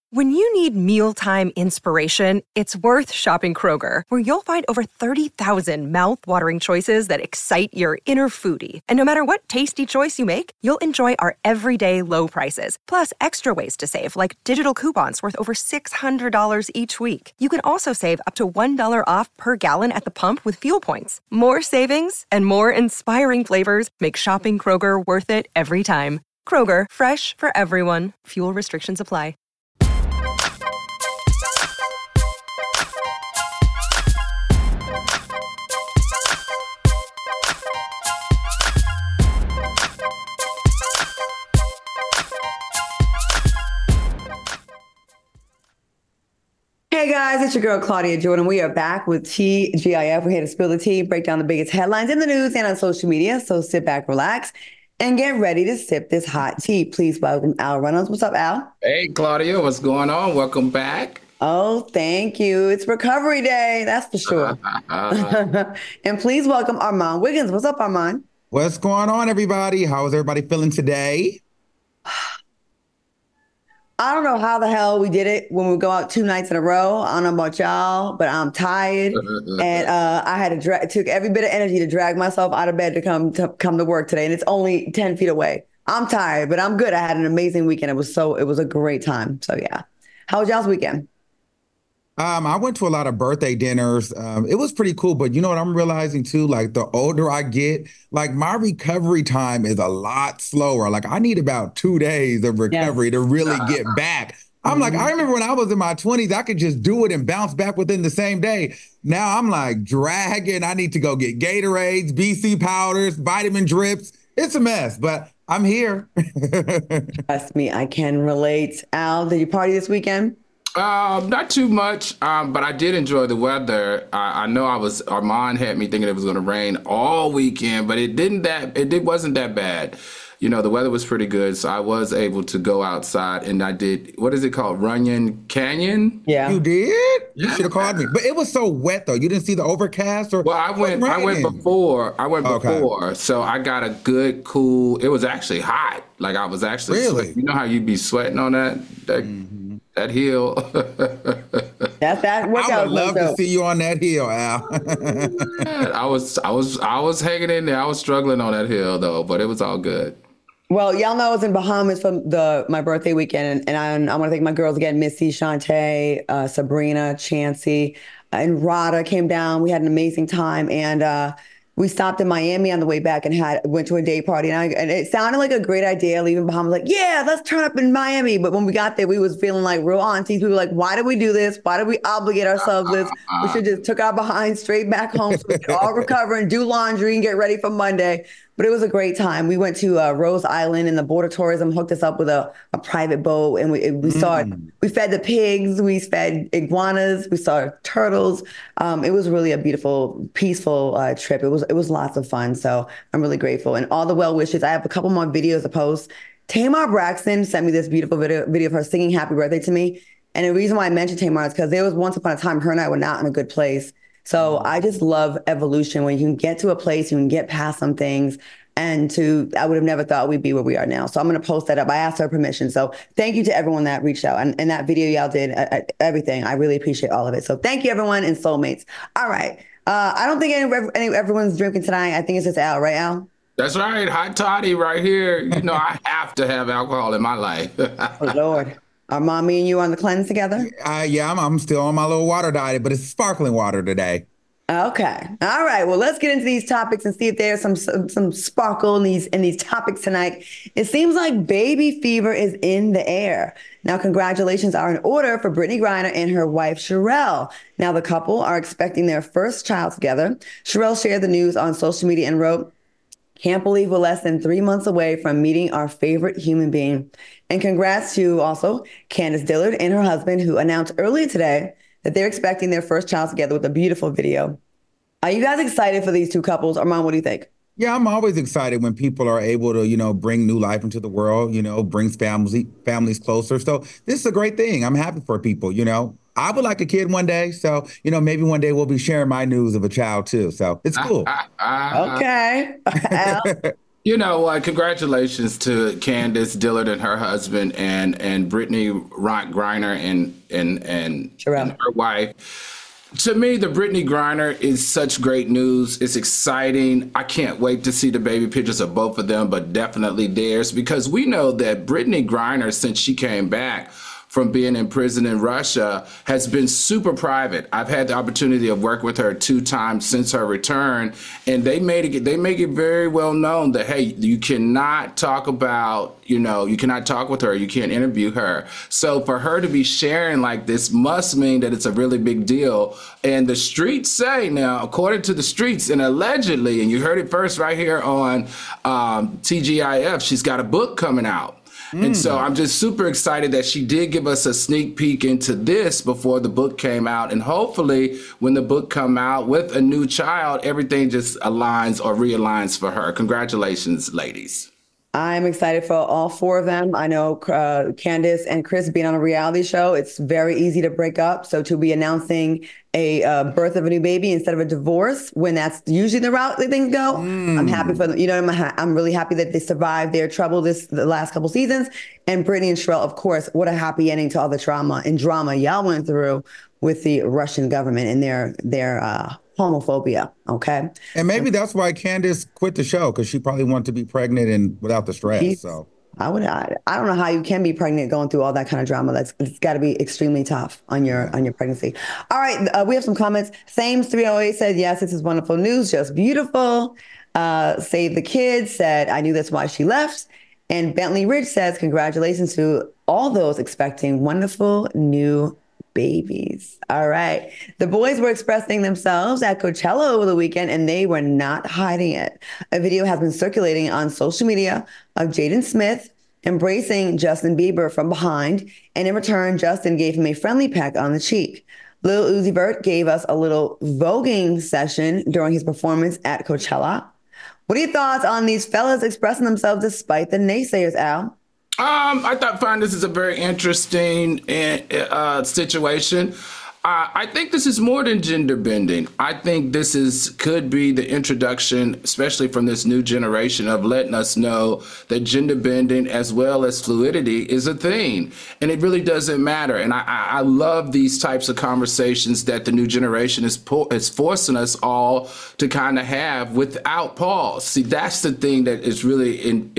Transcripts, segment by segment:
When you need mealtime inspiration, it's worth shopping Kroger, where you'll find over 30,000 mouth-watering choices that excite your inner foodie. And no matter what tasty choice you make, you'll enjoy our everyday low prices, plus extra ways to save, like digital coupons worth over $600 each week. You can also save up to $1 off per gallon at the pump with fuel points. More savings and more inspiring flavors make shopping Kroger worth it every time. Kroger, fresh for everyone. Fuel restrictions apply. Hey guys, it's your girl Claudia Jordan. We are back with TGIF. We're here to spill the tea, break down the biggest headlines in the news and on social media. So sit back, relax, and get ready to sip this hot tea. Please welcome Al Reynolds. What's up, Al? Hey, Claudia, what's going on? Welcome back. Oh, thank you. It's recovery day, that's for sure. And please welcome Armand Wiggins. What's up, Armand? What's going on, everybody? How is everybody feeling today? I don't know how the hell we did it when we go out 2 nights in a row. I don't know about y'all, but I'm tired, and I had to it took every bit of energy to drag myself out of bed to come to work today, and it's only 10 feet away. I'm tired, but I'm good. I had an amazing weekend. It was a great time. So yeah, how was y'all's weekend? I went to a lot of birthday dinners. It was pretty cool, but you know what I'm realizing too? Like the older I get, like my recovery time is a lot slower. Like I need about 2 days of recovery to really get back. I'm like, I remember when I was in my 20s, I could just do it and bounce back within the same day. Now I'm like dragging. I need to go get Gatorades, BC powders, vitamin drips. It's a mess, but I'm here. Trust me, I can relate. Al, did you party this weekend? Not too much, but I did enjoy the weather. I know Armand had me thinking it was going to rain all weekend, but it wasn't that bad. You know, the weather was pretty good, so I was able to go outside, and I did, what is it called, Runyon Canyon? Yeah. You did? Yeah. You should have called me. But it was so wet, though. You didn't see the overcast? Or Well, I went before, so I got a good, cool, it was actually hot. Like, I was actually sweating. You know how you'd be sweating on that hill? That workout. I would love to see you on that hill, Al. I was hanging in there. I was struggling on that hill, though, but it was all good. Well, y'all know I was in Bahamas for my birthday weekend, and I want to thank my girls again, Missy, Shantae, Sabrina, Chancey, and Rada came down. We had an amazing time, and we stopped in Miami on the way back and went to a day party, and it sounded like a great idea leaving Bahamas. Like, yeah, let's turn up in Miami. But when we got there, we was feeling like real aunties. We were like, why did we do this? Why did we obligate ourselves this? We should just took our behind straight back home so we could all recover and do laundry and get ready for Monday. But it was a great time. We went to Rose Island, and the Border Tourism hooked us up with a private boat, and we fed the pigs, we fed iguanas, we saw turtles. It was really a beautiful, peaceful trip. It was lots of fun. So I'm really grateful, and all the well wishes. I have a couple more videos to post. Tamar Braxton sent me this beautiful video of her singing "Happy Birthday" to me, and the reason why I mentioned Tamar is because there was once upon a time her and I were not in a good place. So I just love evolution when you can get to a place, you can get past some things, and I would have never thought we'd be where we are now. So I'm going to post that up. I asked her permission. So thank you to everyone that reached out. And that video y'all did, everything. I really appreciate all of it. So thank you, everyone, and soulmates. All right. I don't think everyone's drinking tonight. I think it's just Al, right, Al? That's right. Hot toddy right here. You know, I have to have alcohol in my life. Oh, Lord. Are mommy and you on the cleanse together? Yeah, I'm still on my little water diet, but it's sparkling water today. Okay. All right. Well, let's get into these topics and see if there's some sparkle in these topics tonight. It seems like baby fever is in the air. Now, congratulations are in order for Brittany Griner and her wife, Sherelle. Now, the couple are expecting their first child together. Sherelle shared the news on social media and wrote, "Can't believe we're less than 3 months away from meeting our favorite human being." And congrats to also Candace Dillard and her husband, who announced earlier today that they're expecting their first child together with a beautiful video. Are you guys excited for these two couples? Armand, what do you think? Yeah, I'm always excited when people are able to, bring new life into the world, brings families closer. So this is a great thing. I'm happy for people, I would like a kid one day. So, maybe one day we'll be sharing my news of a child too. So it's cool. Okay. You know what? Congratulations to Candace Dillard and her husband, and Brittany Griner and Sherelle. her wife. To me, the Brittany Griner is such great news. It's exciting. I can't wait to see the baby pictures of both of them, but definitely theirs, because we know that Brittany Griner, since she came back from being in prison in Russia, has been super private. I've had the opportunity of working with her 2 times since her return, and they make it very well known that, hey, you cannot talk about, you cannot talk with her, you can't interview her. So for her to be sharing like this must mean that it's a really big deal. And the streets say now, according to the streets, and allegedly, and you heard it first right here on TGIF, she's got a book coming out. And so I'm just super excited that she did give us a sneak peek into this before the book came out. And hopefully when the book come out with a new child, everything just aligns or realigns for her. Congratulations, ladies. I'm excited for all 4 of them. I know Candace and Chris being on a reality show, it's very easy to break up. So to be announcing a birth of a new baby instead of a divorce, when that's usually the route that things go, I'm happy for them. I'm really happy that they survived their trouble the last couple seasons. And Brittany and Sherelle, of course, what a happy ending to all the trauma and drama y'all went through with the Russian government and their homophobia. Okay. And maybe that's why Candace quit the show, because she probably wanted to be pregnant and without the stress. So I don't know how you can be pregnant going through all that kind of drama. It's got to be extremely tough on your pregnancy. All right, we have some comments. Sames 308 said, yes, this is wonderful news, just beautiful. Save the Kids said, I knew that's why she left. And Bentley Ridge says, congratulations to all those expecting wonderful new babies. All right. The boys were expressing themselves at Coachella over the weekend, and they were not hiding it. A video has been circulating on social media of Jaden Smith embracing Justin Bieber from behind, and in return, Justin gave him a friendly peck on the cheek. Lil Uzi Vert gave us a little voguing session during his performance at Coachella. What are your thoughts on these fellas expressing themselves despite the naysayers, Al? Find this is a very interesting situation. I think this is more than gender bending. I think could be the introduction, especially from this new generation, of letting us know that gender bending as well as fluidity is a thing, and it really doesn't matter. And I love these types of conversations that the new generation is forcing us all to kind of have without pause. See, that's the thing that is really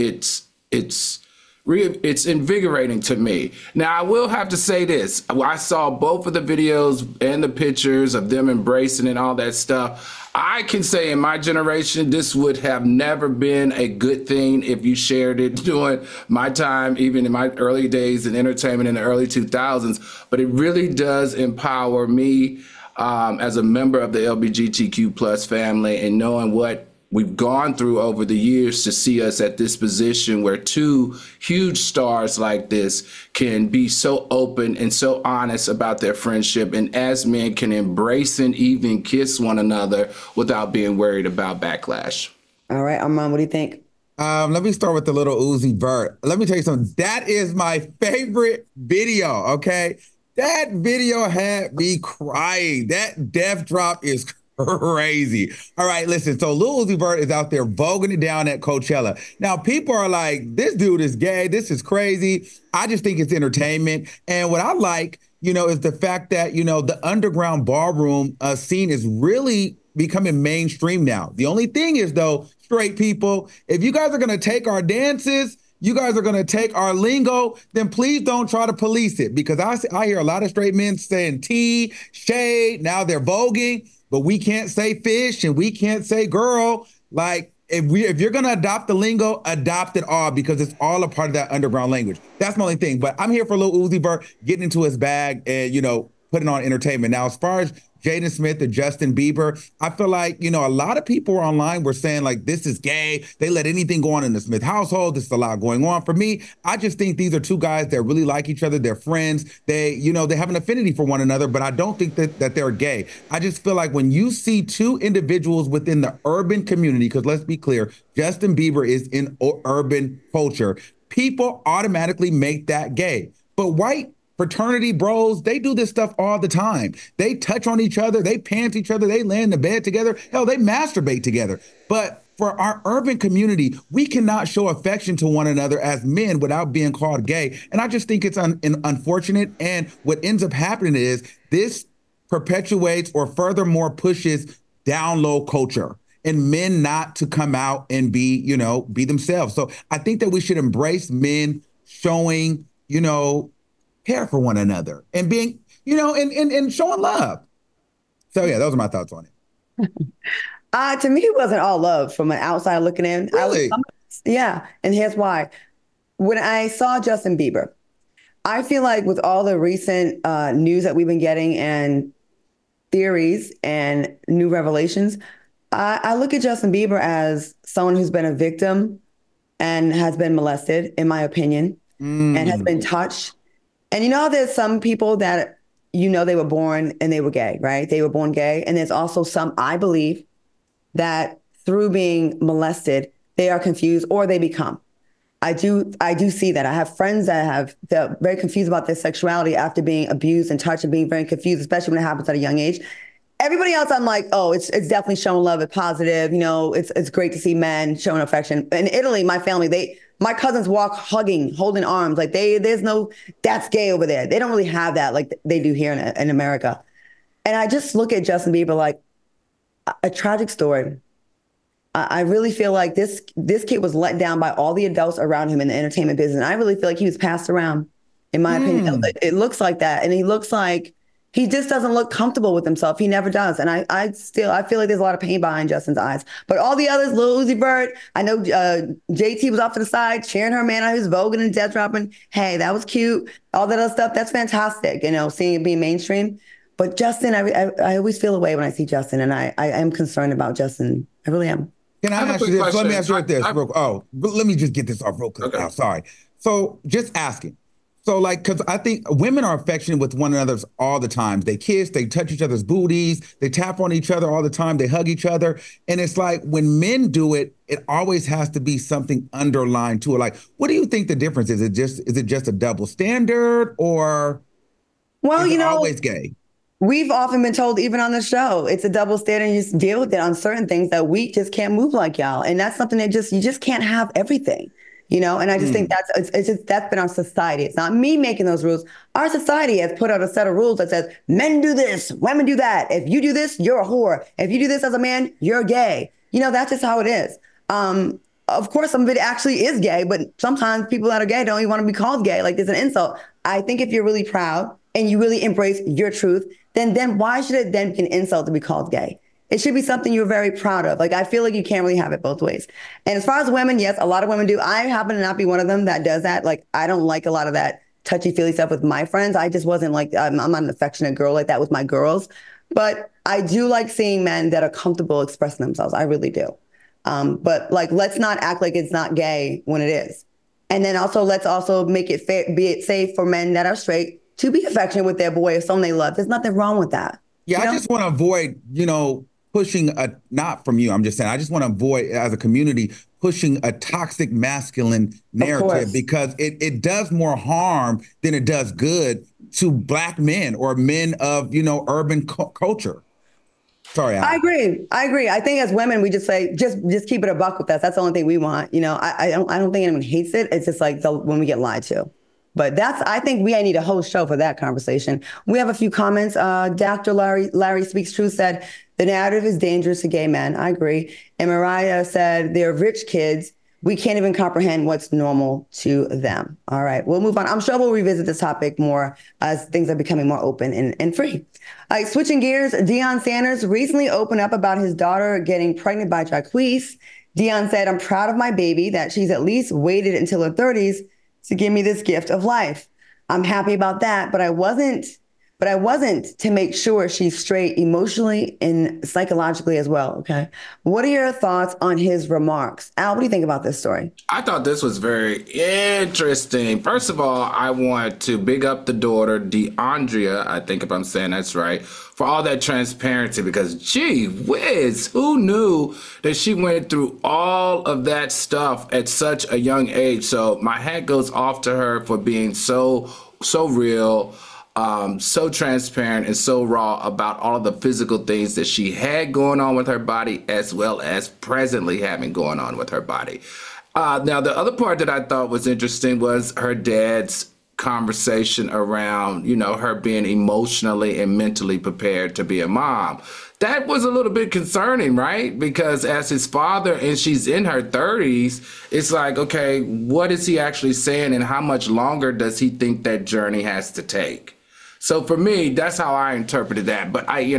it's invigorating to me. Now, I will have to say this. I saw both of the videos and the pictures of them embracing and all that stuff. I can say in my generation, this would have never been a good thing if you shared it during my time, even in my early days in entertainment in the early 2000s. But it really does empower me as a member of the LGBTQ plus family, and knowing what we've gone through over the years to see us at this position where 2 huge stars like this can be so open and so honest about their friendship, and as men can embrace and even kiss one another without being worried about backlash. All right, Armand, what do you think? Let me start with the little Uzi Vert. Let me tell you something. That is my favorite video, okay? That video had me crying. That death drop is crazy. All right, listen. So Lil Uzi Vert is out there voguing it down at Coachella. Now, people are like, this dude is gay. This is crazy. I just think it's entertainment. And what I like, is the fact that, the underground ballroom scene is really becoming mainstream now. The only thing is, though, straight people, if you guys are going to take our dances, you guys are going to take our lingo, then please don't try to police it. Because I hear a lot of straight men saying tea, shade, now they're voguing. But we can't say fish and we can't say girl. Like, if you're going to adopt the lingo, adopt it all, because it's all a part of that underground language. That's my only thing. But I'm here for Lil Uzi Vert getting into his bag and, putting on entertainment. Now, as far as Jaden Smith and Justin Bieber, I feel like, a lot of people online were saying, like, this is gay. They let anything go on in the Smith household. There's a lot going on. For me, I just think these are 2 guys that really like each other. They're friends. They have an affinity for one another, but I don't think that they're gay. I just feel like when you see 2 individuals within the urban community, because let's be clear, Justin Bieber is in urban culture, people automatically make that gay. But white fraternity bros, they do this stuff all the time. They touch on each other. They pants each other. They lay in the bed together. Hell, they masturbate together. But for our urban community, we cannot show affection to one another as men without being called gay. And I just think it's unfortunate. And what ends up happening is this perpetuates or furthermore pushes down low culture and men not to come out and be themselves. So I think that we should embrace men showing, care for one another and being, and showing love. So yeah, those are my thoughts on it. To me, it wasn't all love from an outside looking in. Really? Yeah. And here's why. When I saw Justin Bieber, I feel like with all the recent news that we've been getting and theories and new revelations, I look at Justin Bieber as someone who's been a victim and has been molested, in my opinion, and has been touched. And there's some people that, they were born and they were gay, right? They were born gay. And there's also some, I believe, that through being molested, they are confused or they become. I do see that. I have friends that they're very confused about their sexuality after being abused and touched and being very confused, especially when it happens at a young age. Everybody else, I'm like, oh, it's definitely showing love. It's positive. It's great to see men showing affection. In Italy, my family, my cousins walk hugging, holding arms. Like there's no, that's gay over there. They don't really have that like they do here in America. And I just look at Justin Bieber like a tragic story. I really feel like this kid was let down by all the adults around him in the entertainment business. And I really feel like he was passed around, in my opinion. It looks like that. And he looks like he just doesn't look comfortable with himself. He never does. And I feel like there's a lot of pain behind Justin's eyes. But all the others, Lil Uzi Vert, I know JT was off to the side, cheering her man out, he was voguing and death dropping. Hey, that was cute. All that other stuff, that's fantastic, seeing it being mainstream. But Justin, I always feel away when I see Justin, and I am concerned about Justin. I really am. Can I ask you this? Let me ask you this. Let me just get this off real quick. Okay. Sorry. So just asking. So because I think women are affectionate with one another all the time. They kiss, they touch each other's booties, they tap on each other all the time, they hug each other. And it's like when men do it, it always has to be something underlined to it. Like, what do you think the difference is? Is it just a double standard or is it always gay? We've often been told, even on the show, it's a double standard. You just deal with it on certain things that we just can't move like y'all. And that's something that you just can't have everything, And I just think that's been our society. It's not me making those rules. Our society has put out a set of rules that says men do this, women do that. If you do this, you're a whore. If you do this as a man, you're gay. That's just how it is. Of course, some of it actually is gay, but sometimes people that are gay don't even want to be called gay. Like, there's an insult. I think if you're really proud and you really embrace your truth, then why should it then be an insult to be called gay? It should be something you're very proud of. Like, I feel like you can't really have it both ways. And as far as women, yes, a lot of women do. I happen to not be one of them that does that. Like, I don't like a lot of that touchy-feely stuff with my friends. I just wasn't like, I'm not an affectionate girl like that with my girls. But I do like seeing men that are comfortable expressing themselves. I really do. But let's not act like it's not gay when it is. And then also, let's also make it fair, be it safe for men that are straight to be affectionate with their boy or someone they love. There's nothing wrong with that. Yeah, I just want to avoid, pushing not from you. I'm just saying, I just want to avoid as a community pushing a toxic masculine narrative because it does more harm than it does good to Black men or men of, urban culture. Sorry, I agree. I think as women, we just say, just keep it a buck with us. That's the only thing we want. I don't think anyone hates it. It's just like when we get lied to. But I think we need a whole show for that conversation. We have a few comments. Dr. Larry Speaks Truth said, the narrative is dangerous to gay men. I agree. And Mariah said, they're rich kids. We can't even comprehend what's normal to them. All right, we'll move on. I'm sure we'll revisit this topic more as things are becoming more open and free. All right, switching gears, Deion Sanders recently opened up about his daughter getting pregnant by Jacquees. Deion said, I'm proud of my baby that she's at least waited until her 30s to give me this gift of life. I'm happy about that, but I wasn't to make sure she's straight emotionally and psychologically as well, okay? What are your thoughts on his remarks? Al, what do you think about this story? I thought this was very interesting. First of all, I want to big up the daughter, DeAndrea, I think if I'm saying that's right, for all that transparency because, gee whiz, who knew that she went through all of that stuff at such a young age? So my hat goes off to her for being so real. so transparent and so raw about all of the physical things that she had going on with her body, as well as presently having going on with her body. Now, the other part that I thought was interesting was her dad's conversation around, her being emotionally and mentally prepared to be a mom. That was a little bit concerning, right? Because as his father, and she's in her 30s, it's like, okay, what is he actually saying, and how much longer does he think that journey has to take? So for me, that's how I interpreted that. But I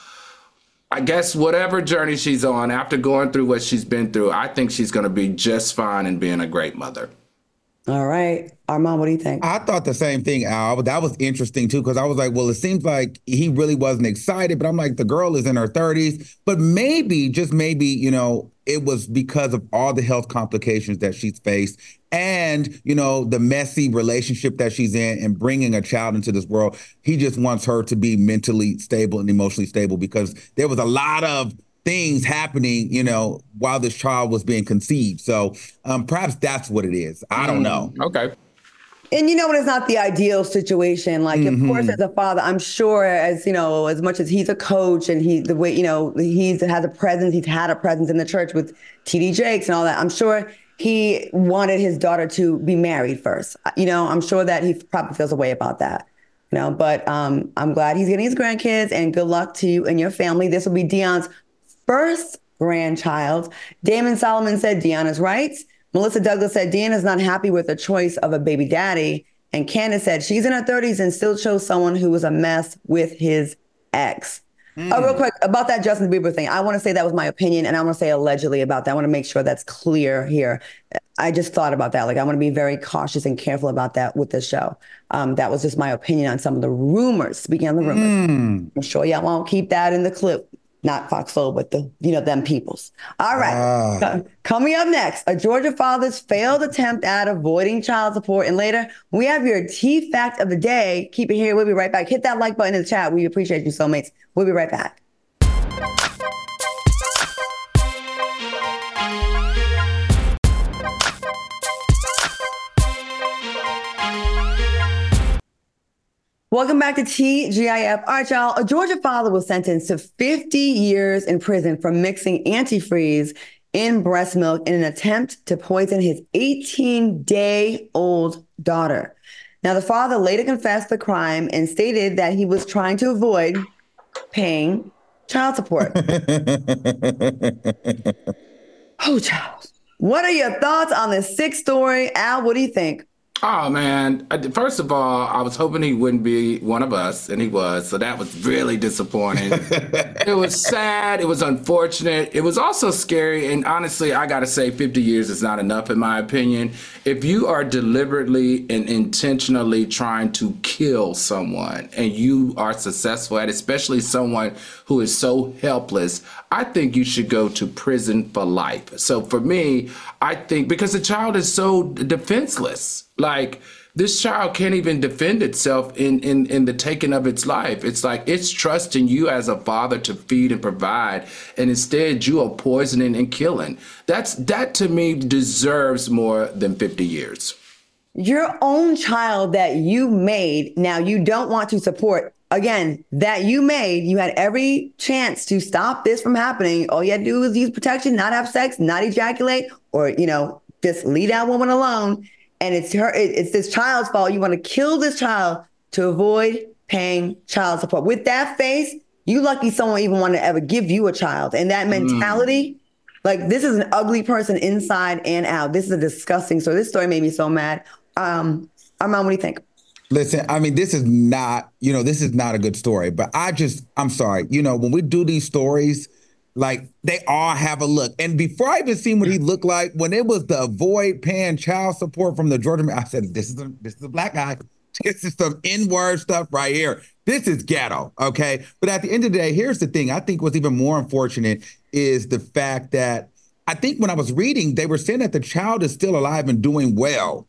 guess whatever journey she's on, after going through what she's been through, I think she's going to be just fine in being a great mother. All right. Armand, what do you think? I thought the same thing, Al. That was interesting, too, because I was like, well, it seems like he really wasn't excited. But I'm like, the girl is in her 30s. But maybe, just maybe, it was because of all the health complications that she's faced and, the messy relationship that she's in and bringing a child into this world. He just wants her to be mentally stable and emotionally stable because there was a lot of things happening, while this child was being conceived. So perhaps that's what it is. I don't know. Okay. And it's not the ideal situation. Like, of course, as a father, I'm sure as much as he's a coach and he's had a presence in the church with TD Jakes and all that, I'm sure he wanted his daughter to be married first. I'm sure that he probably feels a way about that. But I'm glad he's getting his grandkids, and good luck to you and your family. This will be Deion's first grandchild. Damon Solomon said Deion is right. Melissa Douglas said Deion is not happy with the choice of a baby daddy. And Candace said she's in her 30s and still chose someone who was a mess with his ex. Real quick about that Justin Bieber thing. I want to say that was my opinion, and I want to say allegedly about that. I want to make sure that's clear here. I just thought about that. Like, I want to be very cautious and careful about that with this show. That was just my opinion on some of the rumors. Speaking of the rumors, I'm sure y'all won't keep that in the clip. Not Fox Soul, but them peoples. All right. Coming up next, a Georgia father's failed attempt at avoiding child support. And later, we have your T fact of the day. Keep it here. We'll be right back. Hit that like button in the chat. We appreciate you, soulmates. We'll be right back. Welcome back to TGIF. All right, y'all. A Georgia father was sentenced to 50 years in prison for mixing antifreeze in breast milk in an attempt to poison his 18-day-old daughter. Now, the father later confessed the crime and stated that he was trying to avoid paying child support. Oh, child. What are your thoughts on this sick story? Al, what do you think? Oh, man. First of all, I was hoping he wouldn't be one of us, and he was. So that was really disappointing. It was sad. It was unfortunate. It was also scary. And honestly, I got to say 50 years is not enough, in my opinion. If you are deliberately and intentionally trying to kill someone and you are successful at it, especially someone who is so helpless, I think you should go to prison for life. So for me, I think because the child is so defenseless. Like, this child can't even defend itself in the taking of its life. It's like it's trusting you as a father to feed and provide, and instead you are poisoning and killing. That to me deserves more than 50 years. Your own child that you made, now you don't want to support, again, that you made, you had every chance to stop this from happening. All you had to do was use protection, not have sex, not ejaculate, or, just leave that woman alone. And it's this child's fault. You want to kill this child to avoid paying child support. With that face, you lucky someone even want to ever give you a child. And that mentality, like, this is an ugly person inside and out. This is a disgusting story. This story made me so mad. Armand, what do you think? Listen, I mean, this is not a good story, but I'm sorry. When we do these stories, like, they all have a look. And before I even seen what he looked like, when it was the avoid paying child support from the Georgia, I said, this is a black guy. This is some N-word stuff right here. This is ghetto, okay? But at the end of the day, here's the thing. I think what's even more unfortunate is the fact that I think when I was reading, they were saying that the child is still alive and doing well.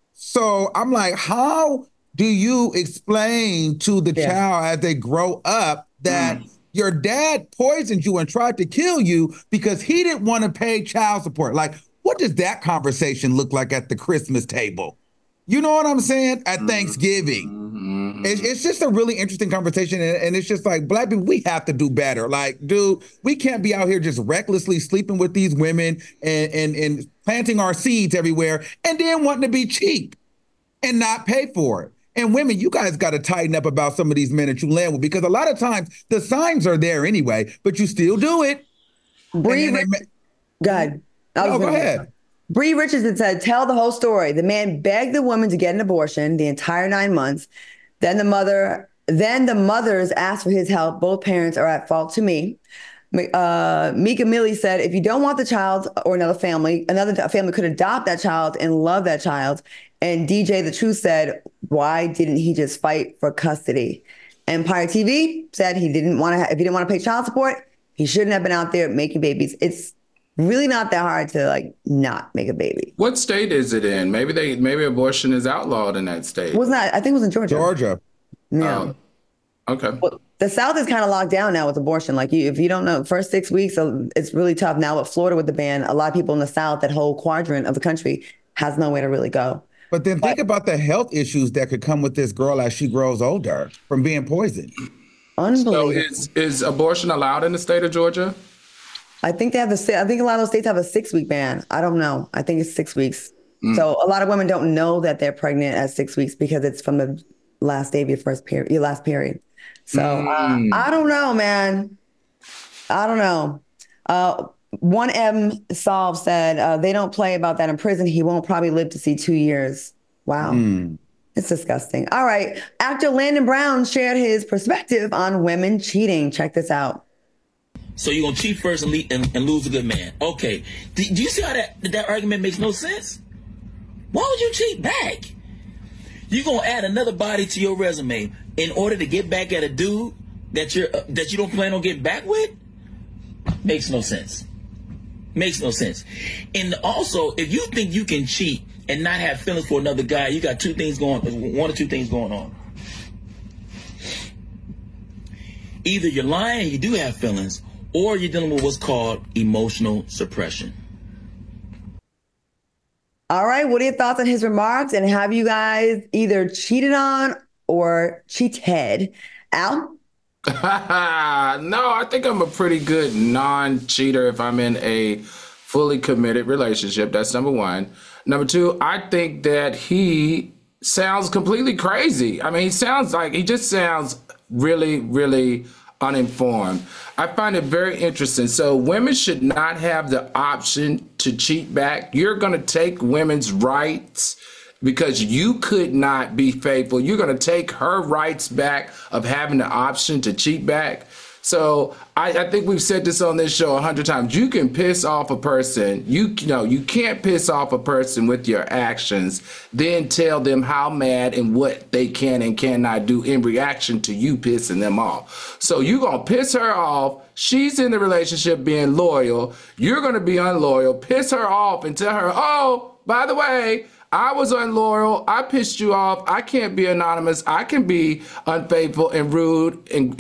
So I'm like, how do you explain to the child as they grow up that your dad poisoned you and tried to kill you because he didn't want to pay child support? Like, what does that conversation look like at the Christmas table? You know what I'm saying? At Thanksgiving. It's just a really interesting conversation. And it's just like, Black people, we have to do better. Like, dude, we can't be out here just recklessly sleeping with these women and planting our seeds everywhere and then wanting to be cheap and not pay for it. And women, you guys got to tighten up about some of these men that you land with, because a lot of times the signs are there anyway, but you still do it. Bree, go ahead. Go ahead. Bree Richardson said, tell the whole story. The man begged the woman to get an abortion the entire 9 months. Then the mothers asked for his help. Both parents are at fault to me. Mika Millie said, if you don't want the child or another family could adopt that child and love that child. And DJ The Truth said, why didn't he just fight for custody? Empire TV said if he didn't want to pay child support, he shouldn't have been out there making babies. It's really not that hard to like not make a baby. What state is it in? Maybe abortion is outlawed in that state. I think it was in Georgia. Georgia. Yeah. Okay. Well, the South is kind of locked down now with abortion. Like if you don't know, first 6 weeks, it's really tough. Now with Florida with the ban, a lot of people in the South, that whole quadrant of the country, has nowhere to really go. But then think about the health issues that could come with this girl as she grows older from being poisoned. Unbelievable. So is abortion allowed in the state of Georgia? I think a lot of those states have a 6-week ban. I don't know. I think it's 6 weeks. So a lot of women don't know that they're pregnant at 6 weeks because it's from the last day of your last period. So I don't know, man. I don't know. 1M Solve said they don't play about that in prison. He won't probably live to see 2 years. Wow. It's disgusting. All right. Actor Landon Brown shared his perspective on women cheating. Check this out. So you're going to cheat first and lose a good man. Okay. Do you see how that argument makes no sense? Why would you cheat back? You're going to add another body to your resume in order to get back at a dude that you don't plan on getting back with? Makes no sense. Makes no sense. And also, if you think you can cheat and not have feelings for another guy, you got one or two things going on. Either you're lying and you do have feelings, or you're dealing with what's called emotional suppression. All right. What are your thoughts on his remarks? And have you guys either cheated on or cheated? Al? No, I think I'm a pretty good non-cheater if I'm in a fully committed relationship. That's number one. Number two, I think that he sounds completely crazy. I mean, he just sounds really, really uninformed. I find it very interesting. So women should not have the option to cheat back. You're going to take women's rights because you could not be faithful. You're going to take her rights back of having the option to cheat back. So I think we've said this on this show 100 times. You can piss off a person. You can't piss off a person with your actions, then tell them how mad and what they can and cannot do in reaction to you pissing them off. So you're going to piss her off. She's in the relationship being loyal. You're going to be unloyal, piss her off and tell her, oh, by the way, I was unloyal. I pissed you off. I can't be anonymous. I can be unfaithful and rude and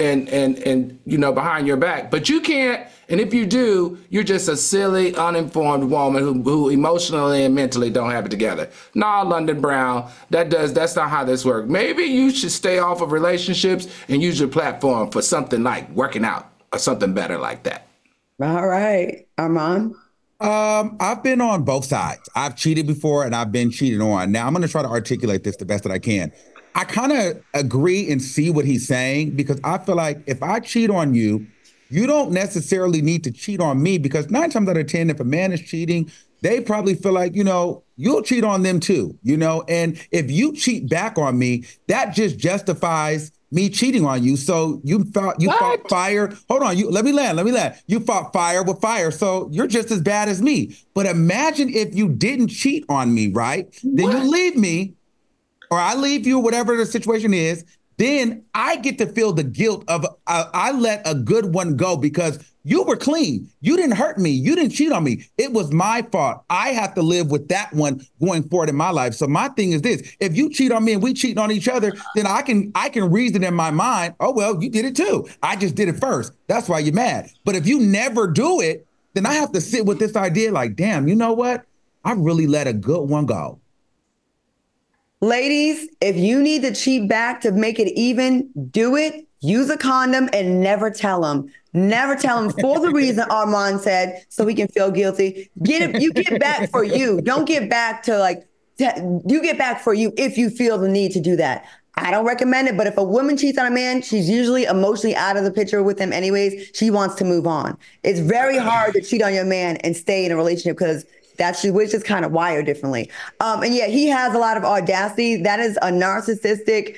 behind your back. But you can't. And if you do, you're just a silly, uninformed woman who emotionally and mentally don't have it together. Nah, London Brown, that's not how this works. Maybe you should stay off of relationships and use your platform for something like working out or something better like that. All right. Armand? I've been on both sides. I've cheated before and I've been cheated on. Now I'm going to try to articulate this the best that I can. I kind of agree and see what he's saying, because I feel like if I cheat on you, you don't necessarily need to cheat on me, because 9 times out of 10, if a man is cheating, they probably feel like, you'll cheat on them too, and if you cheat back on me, that just justifies me cheating on you. So you fought fire. Hold on. Let me land. You fought fire with fire. So you're just as bad as me. But imagine if you didn't cheat on me, right? Then you leave me, or I leave you, whatever the situation is. Then I get to feel the guilt of I let a good one go because you were clean. You didn't hurt me. You didn't cheat on me. It was my fault. I have to live with that one going forward in my life. So my thing is this: if you cheat on me and we cheat on each other, then I can reason in my mind, oh, well, you did it too. I just did it first. That's why you're mad. But if you never do it, then I have to sit with this idea like, damn, you know what? I really let a good one go. Ladies, if you need to cheat back to make it even, do it. Use a condom and never tell him. Never tell him for the reason Armand said, so he can feel guilty. You get back for you. Don't get back to you get back for you if you feel the need to do that. I don't recommend it, but if a woman cheats on a man, she's usually emotionally out of the picture with him anyways. She wants to move on. It's very hard to cheat on your man and stay in a relationship because we're just kind of wired differently. And yeah, he has a lot of audacity. That is a narcissistic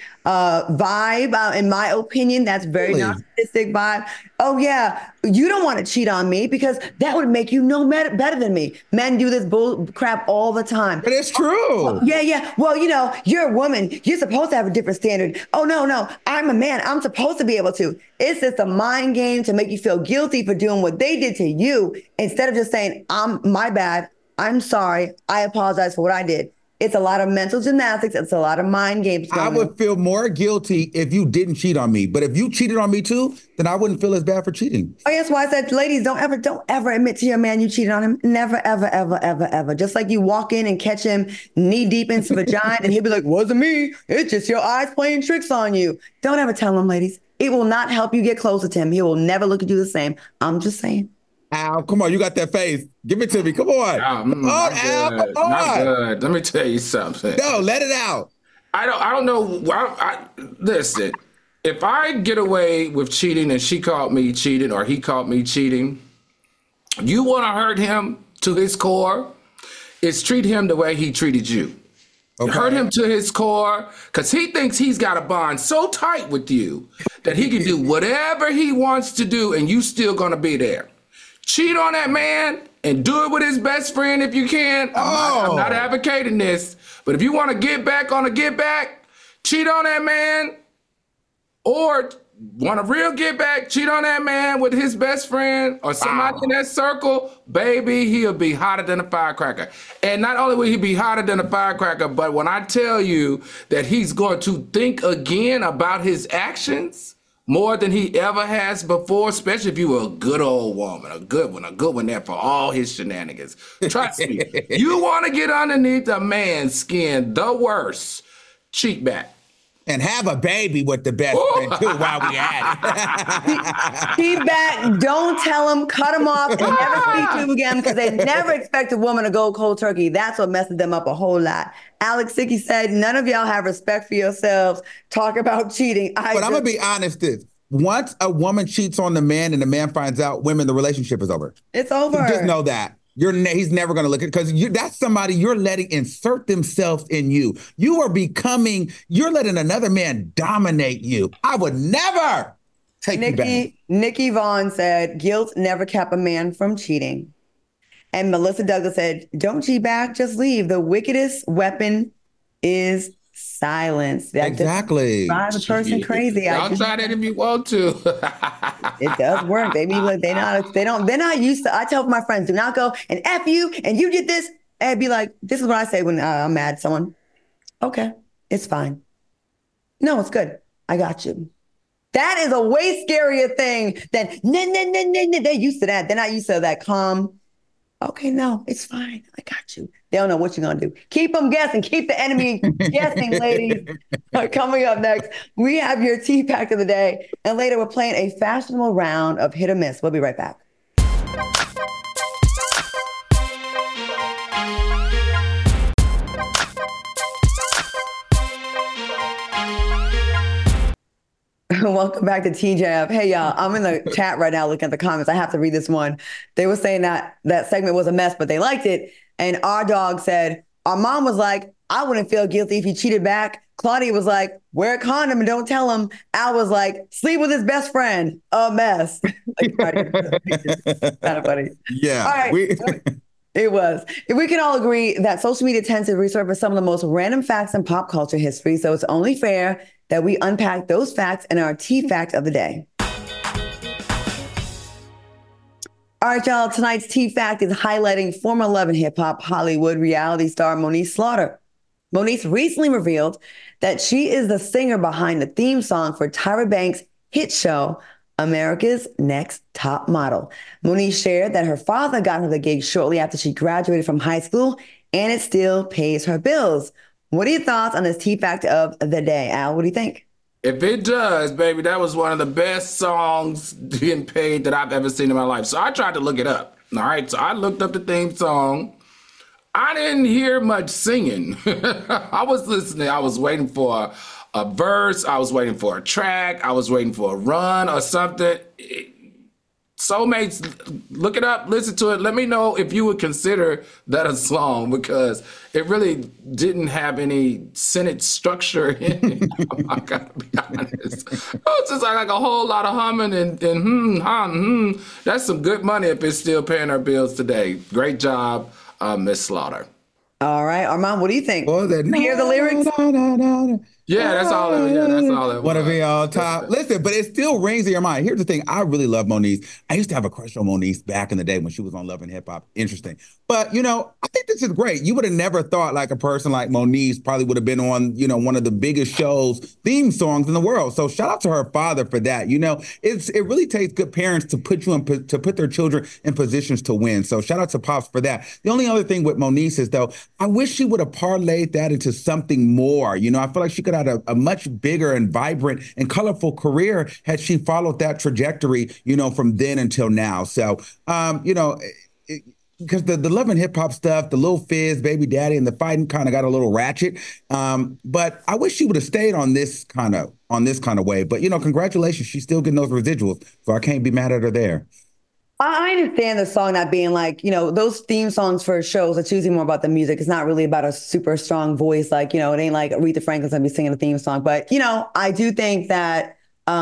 vibe, in my opinion. That's very narcissistic vibe. Oh yeah, you don't want to cheat on me because that would make you better than me. Men do this bull crap all the time. But it's true. Yeah. Well, you're a woman. You're supposed to have a different standard. Oh no, I'm a man. I'm supposed to be able to. It's just a mind game to make you feel guilty for doing what they did to you instead of just saying, my bad. I'm sorry. I apologize for what I did. It's a lot of mental gymnastics. It's a lot of mind games. I would feel more guilty if you didn't cheat on me. But if you cheated on me too, then I wouldn't feel as bad for cheating. Oh, that's why I said, ladies, don't ever admit to your man you cheated on him. Never, ever, ever, ever, ever. Just like you walk in and catch him knee deep in some vagina and he'll be like, wasn't me. It's just your eyes playing tricks on you. Don't ever tell him, ladies. It will not help you get closer to him. He will never look at you the same. I'm just saying. Al, come on, you got that face. Give it to me. Come on. Al, come on. Not good. Let me tell you something. No, let it out. I don't know. Listen, if I get away with cheating and she caught me cheating or he caught me cheating, you want to hurt him to his core, is treat him the way he treated you. Okay. Hurt him to his core because he thinks he's got a bond so tight with you that he can do whatever he wants to do and you still going to be there. Cheat on that man and do it with his best friend if you can. I'm not advocating this, but if you want to get back on a get back, cheat on that man, or want a real get back, cheat on that man with his best friend or somebody in that circle, baby, he'll be hotter than a firecracker. And not only will he be hotter than a firecracker, but when I tell you that he's going to think again about his actions, more than he ever has before, especially if you were a good old woman, a good one there for all his shenanigans. Trust me, you want to get underneath a man's skin the worst, cheat back. And have a baby with the best friend, too, while we at it. Cheat back, don't tell him, cut him off, and never speak to him again because they never expect a woman to go cold turkey. That's what messes them up a whole lot. Alex Sicky said, none of y'all have respect for yourselves. Talk about cheating. But I'm going to be honest, once a woman cheats on the man and the man finds out, the relationship is over. It's over. Just know that. He's never going to look at it because that's somebody you're letting insert themselves in you. You're letting another man dominate you. I would never take you back. Nikki Vaughn said, guilt never kept a man from cheating. And Melissa Douglas said, don't cheat back, just leave. The wickedest weapon is silence. That exactly. Drives a person crazy. Y'all try that if you want to. It does work. They're not used to. I tell my friends, do not go and F you and you did this. And be like, this is what I say when I'm mad at someone. Okay, it's fine. No, it's good. I got you. That is a way scarier thing than they're used to that. They're not used to that calm. Okay, no, it's fine. I got you. They don't know what you're going to do. Keep them guessing. Keep the enemy guessing, ladies. Coming up next, we have your tea pack of the day. And later, we're playing a fashionable round of hit or miss. We'll be right back. Welcome back to TJF. Hey, y'all, I'm in the chat right now looking at the comments. I have to read this one. They were saying that segment was a mess, but they liked it. And our dog said, our mom was like, I wouldn't feel guilty if he cheated back. Claudia was like, wear a condom and don't tell him. Al was like, sleep with his best friend. A mess. Kind of funny. Yeah. All right. It was. We can all agree that social media tends to resurface some of the most random facts in pop culture history. So it's only fair that we unpack those facts in our tea fact of the day. All right, y'all. Tonight's tea fact is highlighting former Love and Hip Hop Hollywood reality star Moniece Slaughter. Moniece recently revealed that she is the singer behind the theme song for Tyra Banks' hit show, America's Next Top Model. Moniece shared that her father got her the gig shortly after she graduated from high school, and it still pays her bills. What are your thoughts on this T fact of the day, Al? What do you think? If it does, baby, that was one of the best songs getting paid that I've ever seen in my life. So I tried to look it up. All right. So I looked up the theme song. I didn't hear much singing. I was listening. I was waiting for a verse. I was waiting for a track. I was waiting for a run or something. Soulmates, look it up, listen to it. Let me know if you would consider that a song, because it really didn't have any sentence structure in it. I gotta be honest. It was just like a whole lot of humming and. That's some good money if it's still paying our bills today. Great job, Miss Slaughter. All right, Armand, what do you think? Oh, that Hear the lyrics? Yeah, that's all. That's all. It Want to was. be on top. Listen, but it still rings in your mind. Here's the thing. I really love Moniece. I used to have a crush on Moniece back in the day when she was on Love and Hip Hop. Interesting. But, I think this is great. You would have never thought like a person like Moniece probably would have been on, one of the biggest shows, theme songs in the world. So shout out to her father for that. It really takes good parents to put to put their children in positions to win. So shout out to Pops for that. The only other thing with Moniece is, though, I wish she would have parlayed that into something more. I feel like she could have had a much bigger and vibrant and colorful career had she followed that trajectory, from then until now. So, because the Love and Hip Hop stuff, the Lil Fizz, Baby Daddy, and the fighting kind of got a little ratchet. But I wish she would have stayed on this kind of way. But congratulations, she's still getting those residuals, so I can't be mad at her there. I understand the song not being like, those theme songs for shows are choosing more about the music. It's not really about a super strong voice. Like, it ain't like Aretha Franklin's gonna be singing a theme song. But, I do think that,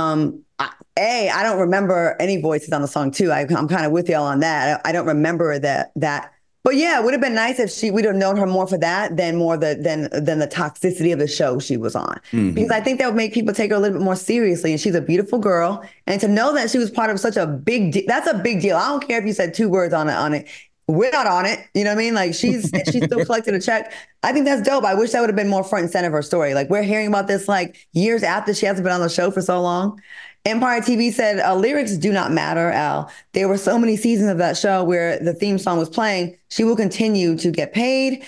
I don't remember any voices on the song too. I'm kind of with y'all on that. I don't remember that. But yeah, it would have been nice if we'd have known her more for that than the toxicity of the show she was on. Mm-hmm. Because I think that would make people take her a little bit more seriously. And she's a beautiful girl. And to know that she was part of such a big deal, that's a big deal. I don't care if you said 2 words on it. We're not on it. You know what I mean? Like she's still collecting a check. I think that's dope. I wish that would have been more front and center of her story. Like we're hearing about this like years after she hasn't been on the show for so long. Empire TV said lyrics do not matter, Al. There were so many seasons of that show where the theme song was playing. She will continue to get paid.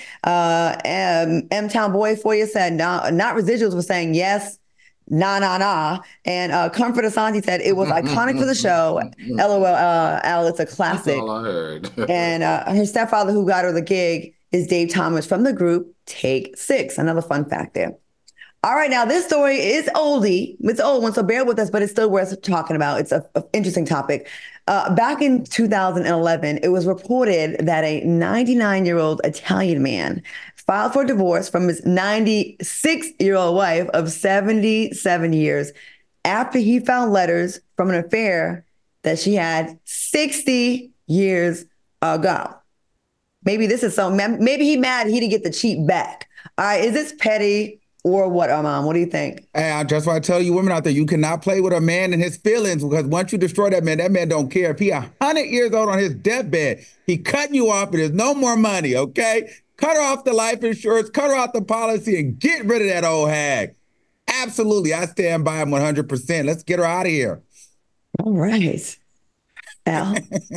M-Town Boy Foya said, not residuals, was saying yes, nah. And Comfort Asante said it was iconic for the show. LOL, Al, it's a classic. That's all I heard. And her stepfather who got her the gig is Dave Thomas from the group Take 6. Another fun fact there. All right, now this story is oldie. It's an old one, so bear with us, but it's still worth talking about. It's an interesting topic. Back in 2011, it was reported that a 99-year-old Italian man filed for divorce from his 96-year-old wife of 77 years after he found letters from an affair that she had 60 years ago. Maybe this is something. Maybe he mad he didn't get the cheat back. All right, is this petty? Or what, Armand? What do you think? Hey, that's why I tell you women out there, you cannot play with a man and his feelings, because once you destroy that man don't care. If he 100 years old on his deathbed, he cutting you off and there's no more money, okay? Cut her off the life insurance, cut her off the policy, and get rid of that old hag. Absolutely. I stand by him 100%. Let's get her out of here. All right. Al?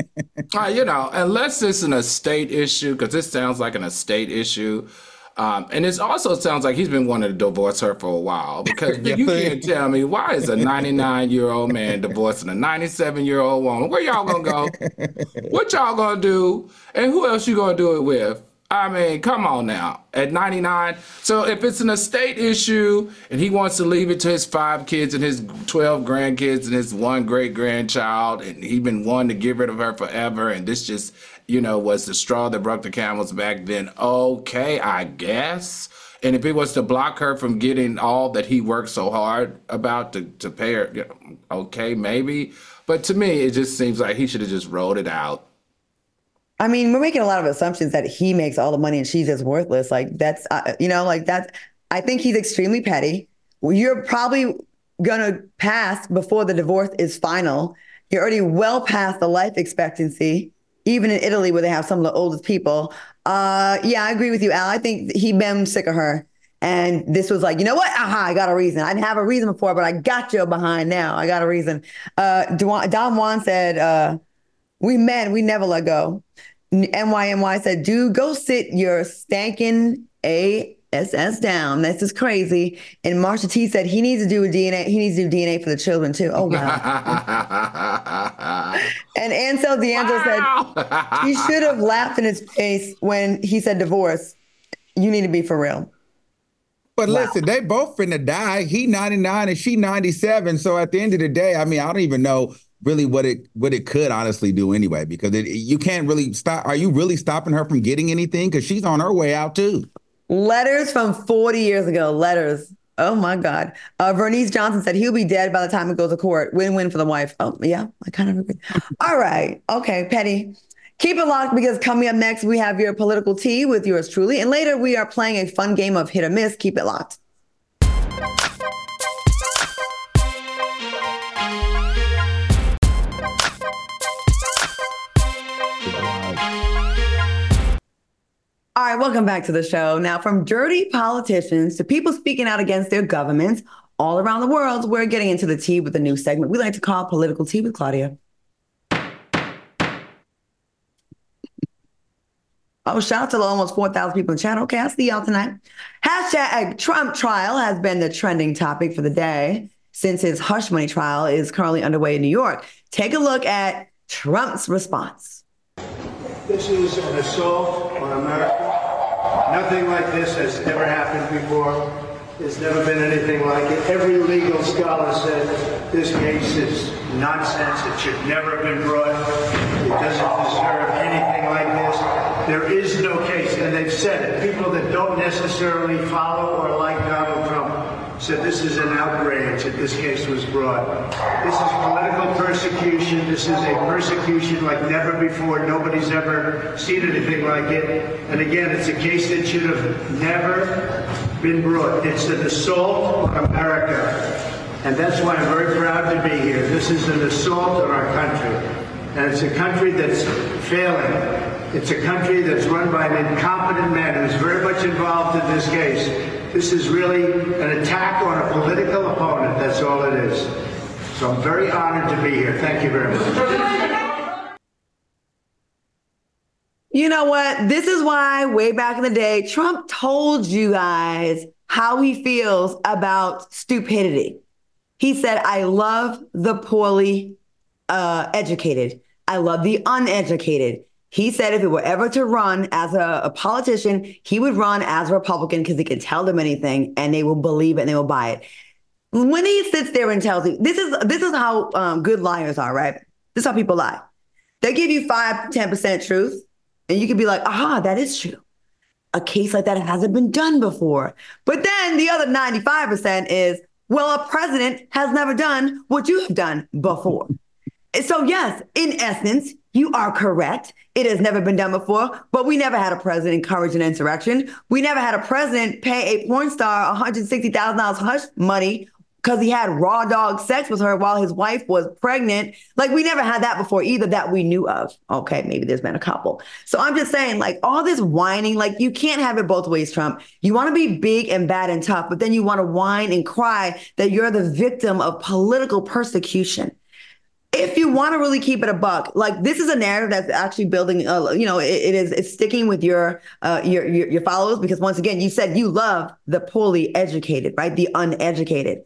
Unless it's an estate issue, because this sounds like an estate issue. And it also sounds like he's been wanting to divorce her for a while, because you can't tell me, why is a 99-year-old man divorcing a 97-year-old woman? Where y'all gonna go? What y'all gonna do? And who else you gonna do it with? I mean, come on now. At 99. So if it's an estate issue and he wants to leave it to his 5 kids and his 12 grandkids and his 1 great-grandchild, and he's been wanting to get rid of her forever, and this just, was the straw that broke the camel's back, then okay, I guess. And if he was to block her from getting all that he worked so hard about to pay her, okay, maybe. But to me, it just seems like he should have just rolled it out. I mean, we're making a lot of assumptions that he makes all the money and she's just worthless. Like that's, I think he's extremely petty. You're probably going to pass before the divorce is final. You're already well past the life expectancy, even in Italy where they have some of the oldest people. Yeah, I agree with you, Al. I think he been sick of her. And this was like, you know what? Aha, I got a reason. I didn't have a reason before, but I got you behind now. I got a reason. Don Juan said, we men, we never let go. NYNY said, dude, go sit your stankin' SS down. This is crazy. And Marsha T said he needs to do a DNA. He needs to do DNA for the children too. Oh wow. And Ansel D'Angelo said he should have laughed in his face when he said divorce. You need to be for real. But listen, they both finna die. He 99 and she 97. So at the end of the day, I mean, I don't even know really what it could honestly do anyway, because you can't really stop. Are you really stopping her from getting anything? Because she's on her way out too. Letters from 40 years ago. Letters. Oh my God. Vernice Johnson said he'll be dead by the time it goes to court. Win-win for the wife. Oh yeah, I kind of agree. All right. Okay, Petty. Keep it locked, because coming up next, we have your political tea with yours truly. And later, we are playing a fun game of hit or miss. Keep it locked. All right, welcome back to the show. Now, from dirty politicians to people speaking out against their governments all around the world, we're getting into the tea with a new segment we like to call Political Tea with Claudia. Oh, shout out to the almost 4,000 people in the chat. Okay, I see y'all tonight. Hashtag Trump trial has been the trending topic for the day since his hush money trial is currently underway in New York. Take a look at Trump's response. This is an assault on America. Nothing like this has ever happened before. There's never been anything like it. Every legal scholar said this case is nonsense. It should never have been brought. It doesn't deserve anything like this. There is no case, and they've said it. People that don't necessarily follow or like Donald Trump said this is an outrage that this case was brought. This is political persecution. This is a persecution like never before. Nobody's ever seen anything like it. And again, it's a case that should have never been brought. It's an assault on America. And that's why I'm very proud to be here. This is an assault on our country. And it's a country that's failing. It's a country that's run by an incompetent man who's very much involved in this case. This is really an attack on a political opponent. That's all it is. So I'm very honored to be here. Thank you very much. You know what? This is why way back in the day, Trump told you guys how he feels about stupidity. He said, I love the poorly educated. I love the uneducated. He said if it were ever to run as a politician, he would run as a Republican because he can tell them anything and they will believe it and they will buy it. When he sits there and tells you, this is how good liars are, right? This is how people lie. They give you 5-10% truth and you can be like, aha, that is true. A case like that hasn't been done before. But then the other 95% is, well, a president has never done what you have done before. So yes, in essence, you are correct. It has never been done before, but we never had a president encourage an insurrection. We never had a president pay a porn star $160,000 hush money because he had raw dog sex with her while his wife was pregnant. Like, we never had that before either that we knew of. Okay, maybe there's been a couple. So I'm just saying, like, all this whining, like, you can't have it both ways, Trump. You want to be big and bad and tough, but then you want to whine and cry that you're the victim of political persecution. If you want to really keep it a buck, like, this is a narrative that's actually building, it's sticking with your followers, because once again, you said you love the poorly educated, right? The uneducated.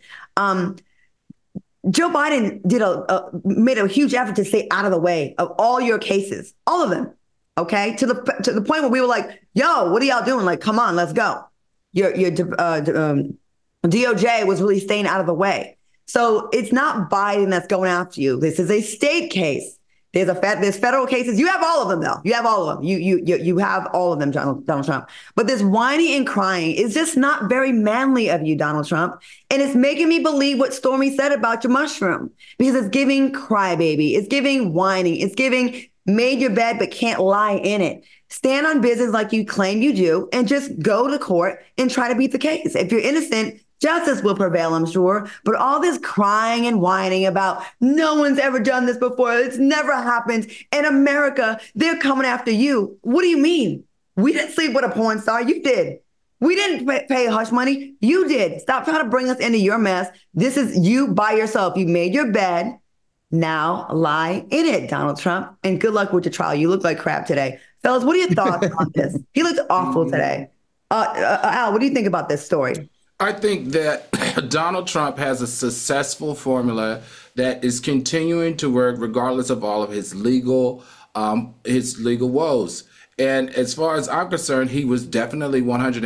Joe Biden made a huge effort to stay out of the way of all your cases, all of them. Okay. To the point where we were like, yo, what are y'all doing? Like, come on, let's go. Your DOJ was really staying out of the way. So it's not Biden that's going after you. This is a state case. There's federal cases. You have all of them, though. You have all of them. You have all of them, Donald Trump. But this whining and crying is just not very manly of you, Donald Trump. And it's making me believe what Stormy said about your mushroom, because it's giving crybaby. It's giving whining. It's giving made your bed but can't lie in it. Stand on business like you claim you do and just go to court and try to beat the case. If you're innocent, justice will prevail, I'm sure. But all this crying and whining about no one's ever done this before, it's never happened. In America, they're coming after you. What do you mean? We didn't sleep with a porn star. You did. We didn't pay hush money. You did. Stop trying to bring us into your mess. This is you by yourself. You made your bed. Now lie in it, Donald Trump. And good luck with your trial. You look like crap today. Fellas, what are your thoughts on this? He looked awful today. Al, what do you think about this story? I think that Donald Trump has a successful formula that is continuing to work regardless of all of his legal woes. And as far as I'm concerned, he was definitely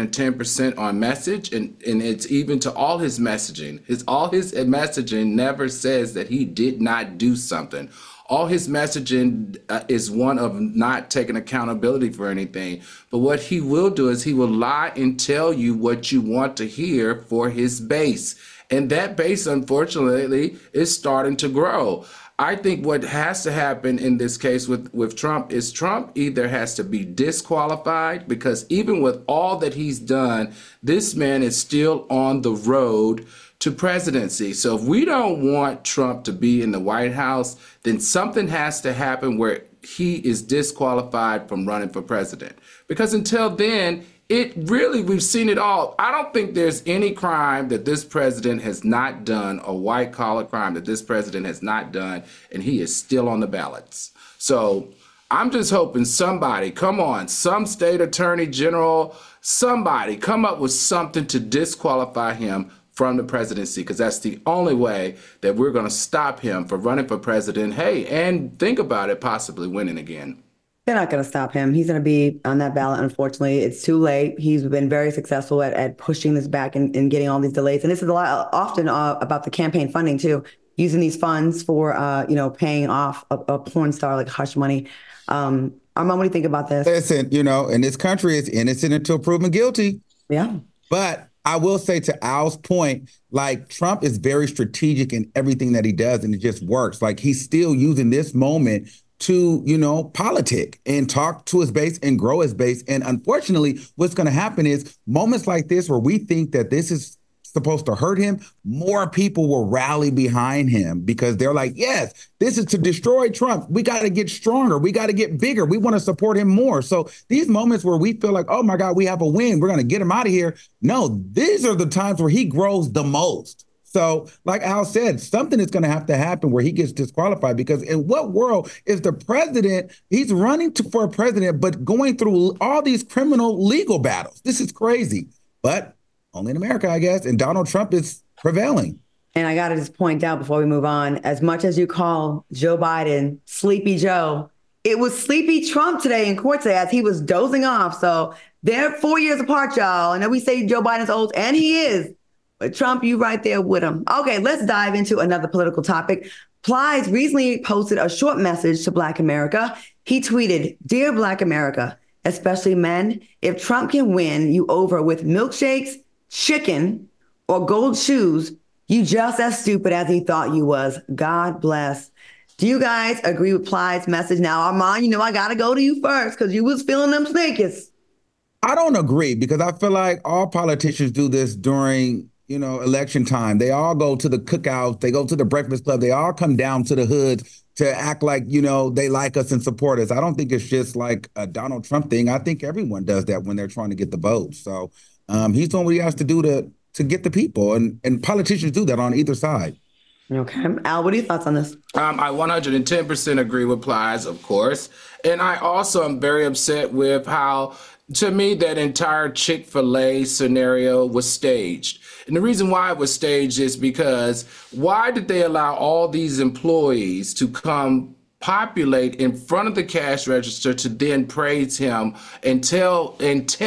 110% on message, and it's even to all his messaging. All his messaging never says that he did not do something. All his messaging is one of not taking accountability for anything. But what he will do is he will lie and tell you what you want to hear for his base. And that base, unfortunately, is starting to grow. I think what has to happen in this case with Trump is Trump either has to be disqualified, because even with all that he's done, this man is still on the road to presidency. So if we don't want Trump to be in the White House, then something has to happen where he is disqualified from running for president. Because until then, we've seen it all. I don't think there's any crime that this president has not done, a white collar crime that this president has not done, and he is still on the ballots. So I'm just hoping somebody, some state attorney general, somebody come up with something to disqualify him from the presidency, because that's the only way that we're going to stop him from running for president. Hey, and think about it, possibly winning again. They're not going to stop him. He's going to be on that ballot. Unfortunately, it's too late. He's been very successful at pushing this back and getting all these delays. And this is often about the campaign funding too, using these funds for, paying off a porn star like hush money. Armand, what do you think about this? Listen, in this country, it's innocent until proven guilty. Yeah. But I will say, to Al's point, like, Trump is very strategic in everything that he does, and it just works. Like, he's still using this moment to, politic and talk to his base and grow his base. And unfortunately, what's going to happen is moments like this where we think that this is supposed to hurt him, more people will rally behind him because they're like, yes, this is to destroy Trump. We got to get stronger. We got to get bigger. We want to support him more. So these moments where we feel like, oh my God, we have a win, we're going to get him out of here. No, these are the times where he grows the most. So like Al said, something is going to have to happen where he gets disqualified, because in what world is the president, he's running for a president, but going through all these criminal legal battles? This is crazy, but only in America, I guess. And Donald Trump is prevailing. And I got to just point out before we move on, as much as you call Joe Biden Sleepy Joe, it was Sleepy Trump today in court today as he was dozing off. So they're 4 years apart, y'all. And then we say Joe Biden's old, and he is. But Trump, you right there with him. Okay, let's dive into another political topic. Plies recently posted a short message to Black America. He tweeted, "Dear Black America, especially men, if Trump can win you over with milkshakes, chicken, or gold shoes, you just as stupid as he thought you was. God bless." Do you guys agree with Plies' message? Now, Armand, I got to go to you first because you was feeling them sneakers. I don't agree, because I feel like all politicians do this during election time. They all go to the cookouts, they go to the Breakfast Club, they all come down to the hoods to act like, they like us and support us. I don't think it's just like a Donald Trump thing. I think everyone does that when they're trying to get the votes. So he's doing what he has to do to get the people. And politicians do that on either side. Okay. Al, what are your thoughts on this? I 110% agree with Plies, of course. And I also am very upset with how, to me, that entire Chick-fil-A scenario was staged. And the reason why it was staged is because why did they allow all these employees to come populate in front of the cash register to then praise him and tell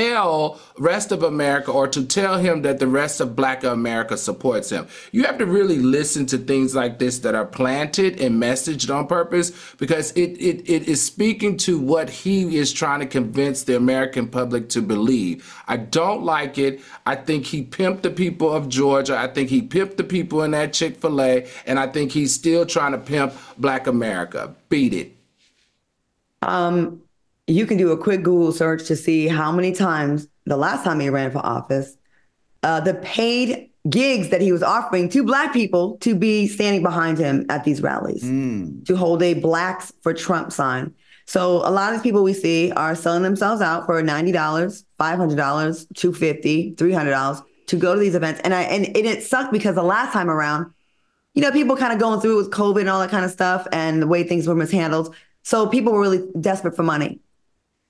rest of America, or to tell him that the rest of Black America supports him? You have to really listen to things like this that are planted and messaged on purpose, because it is speaking to what he is trying to convince the American public to believe. I don't like it. I think he pimped the people of Georgia. I think he pimped the people in that Chick-fil-A, and I think he's still trying to pimp Black America. Beat it. You can do a quick Google search to see how many times the last time he ran for office, the paid gigs that he was offering to Black people to be standing behind him at these rallies, to hold a Blacks for Trump sign. So a lot of people we see are selling themselves out for $90, $500, $250, $300 to go to these events. And it sucked because the last time around, people kind of going through it with COVID and all that kind of stuff and the way things were mishandled. So people were really desperate for money.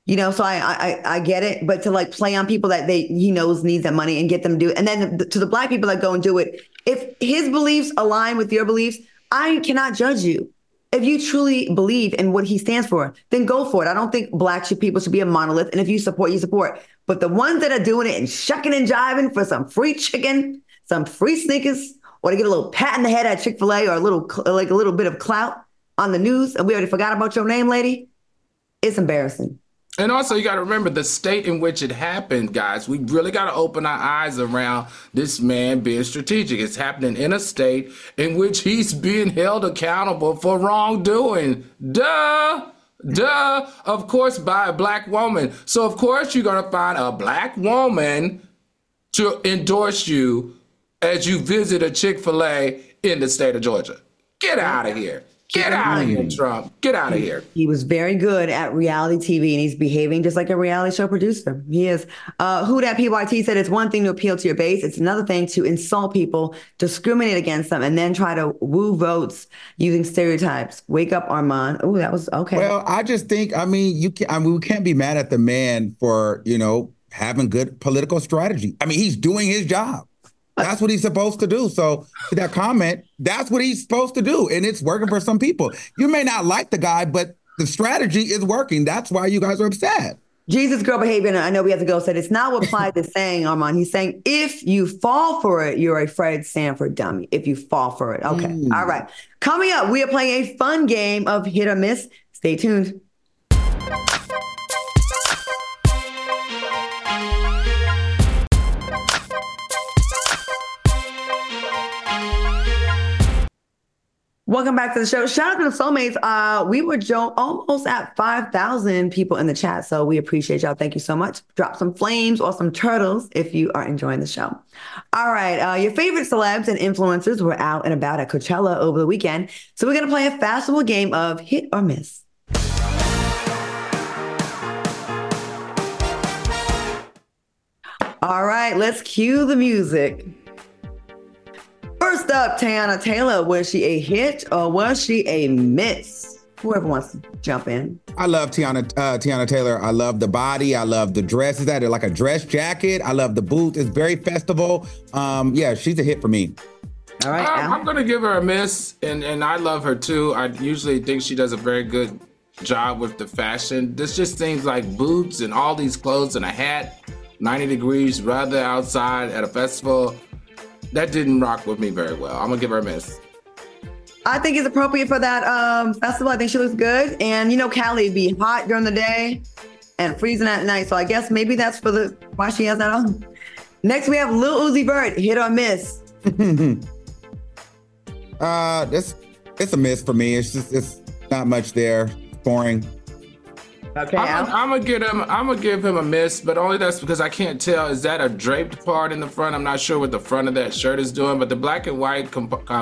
You know, so I get it, but to like play on people that he knows needs that money and get them to do it. And then to the Black people that go and do it, if his beliefs align with your beliefs, I cannot judge you. If you truly believe in what he stands for, then go for it. I don't think Black people should be a monolith. And if you support, you support. But the ones that are doing it and shucking and jiving for some free chicken, some free sneakers, or to get a little pat in the head at Chick-fil-A or a little bit of clout on the news, and we already forgot about your name, lady, it's embarrassing. And also, you got to remember the state in which it happened, guys. We really got to open our eyes around this man being strategic. It's happening in a state in which he's being held accountable for wrongdoing. Duh. Of course, by a Black woman. So, of course, you're going to find a Black woman to endorse you as you visit a Chick-fil-A in the state of Georgia. Get out of here. Get out of here, Trump. Get out of here. He was very good at reality TV, and he's behaving just like a reality show producer. He is. Who Dat PYT said it's one thing to appeal to your base. It's another thing to insult people, discriminate against them, and then try to woo votes using stereotypes. Wake up, Armand. Oh, that was okay. Well, I just think, we can't be mad at the man for, having good political strategy. I mean, he's doing his job. That's what he's supposed to do. So to that comment, that's what he's supposed to do. And it's working for some people. You may not like the guy, but the strategy is working. That's why you guys are upset. Jesus Girl Behavior, and I know we have to go, said it's not what Clyde is saying, Armand. He's saying if you fall for it, you're a Fred Sanford dummy. If you fall for it. Okay. All right. Coming up, we are playing a fun game of hit or miss. Stay tuned. Welcome back to the show. Shout out to the Soulmates. We were almost at 5,000 people in the chat, so we appreciate y'all. Thank you so much. Drop some flames or some turtles if you are enjoying the show. All right, your favorite celebs and influencers were out and about at Coachella over the weekend, so we're going to play a fashionable game of hit or miss. All right, let's cue the music. First up, Teyana Taylor. Was she a hit or was she a miss? Whoever wants to jump in. I love Teyana Taylor. I love the body. I love the dress. Is that like a dress jacket? I love the boots. It's very festival. Yeah, she's a hit for me. All right. I'm going to give her a miss, and I love her too. I usually think she does a very good job with the fashion. This just seems like boots and all these clothes and a hat, 90 degrees weather outside at a festival. That didn't rock with me very well. I'm going to give her a miss. I think it's appropriate for that festival. I think she looks good. And, Cali be hot during the day and freezing at night. So I guess maybe that's for why she has that on. Next, we have Lil Uzi Vert. Hit or miss? It's a miss for me. It's not much there. It's boring. Okay, I'm gonna give him a miss, but only that's because I can't tell. Is that a draped part in the front? I'm not sure what the front of that shirt is doing, but the black and white,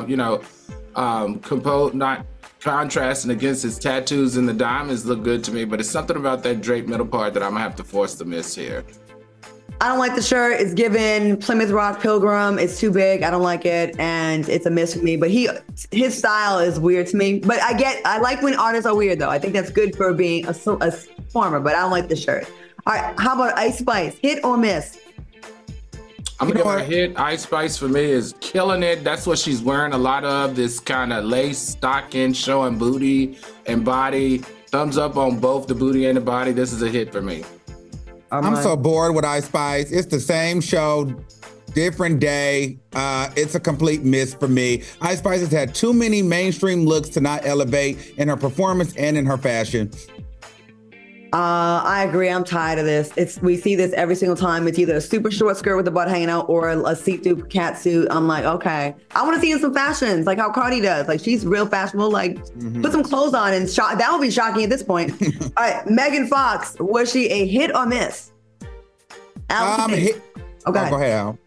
not contrasting against his tattoos and the diamonds look good to me. But it's something about that draped middle part that I'm gonna have to force the miss here. I don't like the shirt. It's given Plymouth Rock Pilgrim. It's too big. I don't like it, and it's a miss for me. But his style is weird to me. But I like when artists are weird, though. I think that's good for being a performer. But I don't like the shirt. All right, how about Ice Spice? Hit or miss? I'm gonna give her a hit. Ice Spice for me is killing it. That's what she's wearing a lot of. This kind of lace stocking, showing booty and body. Thumbs up on both the booty and the body. This is a hit for me. I'm so bored with Ice Spice. It's the same show, different day. It's a complete miss for me. Ice Spice has had too many mainstream looks to not elevate in her performance and in her fashion. I agree. I'm tired of this. We see this every single time. It's either a super short skirt with the butt hanging out or a see-through cat suit. I'm like, okay. I want to see in some fashions, like how Cardi does. Like, she's real fashionable. Like, put some clothes on and that would be shocking at this point. All right, Megan Fox. Was she a hit or miss? Hit. Oh, go ahead, Al.